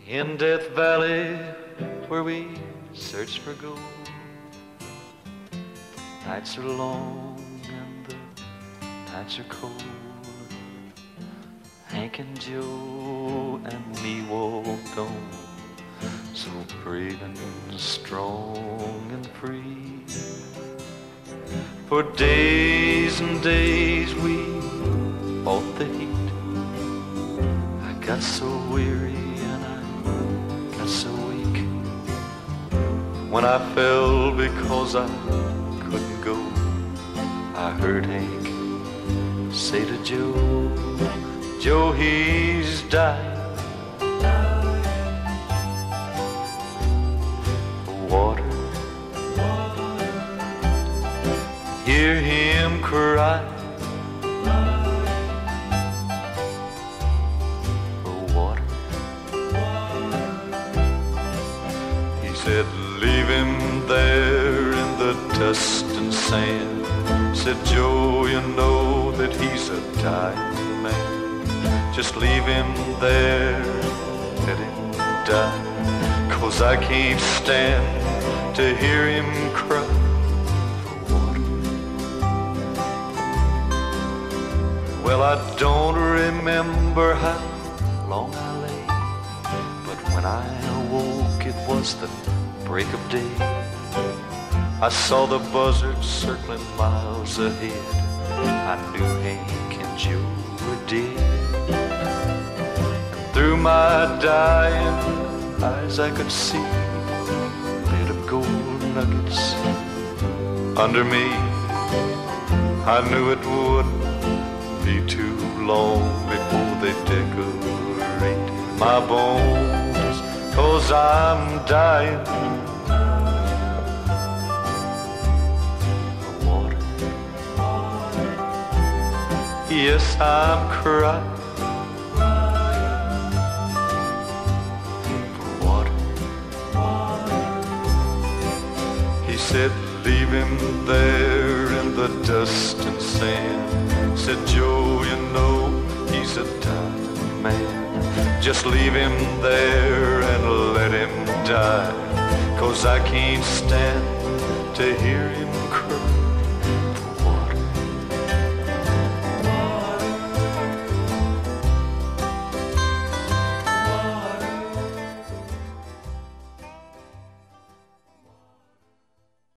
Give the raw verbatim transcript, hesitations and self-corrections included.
In Death Valley, where we search for gold, nights are long and the nights are cold. Hank and Joe and me walked on, so brave and strong and free. For days and days we fought the heat. I got so weary and I got so weak. When I fell because I couldn't go, I heard Hank say to Joe, Joe, he's dying. Water, hear him cry. For water, he said, leave him there in the dust and sand. Said, Joe, you know that he's a dying man. Just leave him there, let him die, 'cause I can't stand to hear him cry for water. Well, I don't remember how long I lay, but when I awoke it was the break of day. I saw the buzzards circling miles ahead. I knew Hank and Joe were dead. Through my dying eyes I could see a bit of gold nuggets under me. I knew it wouldn't be too long before they decorate my bones, 'cause I'm dying for water. Yes, I'm crying. He said, leave him there in the dust and sand. Said, Joe, you know he's a dying man. Just leave him there and let him die, 'cause I can't stand to hear him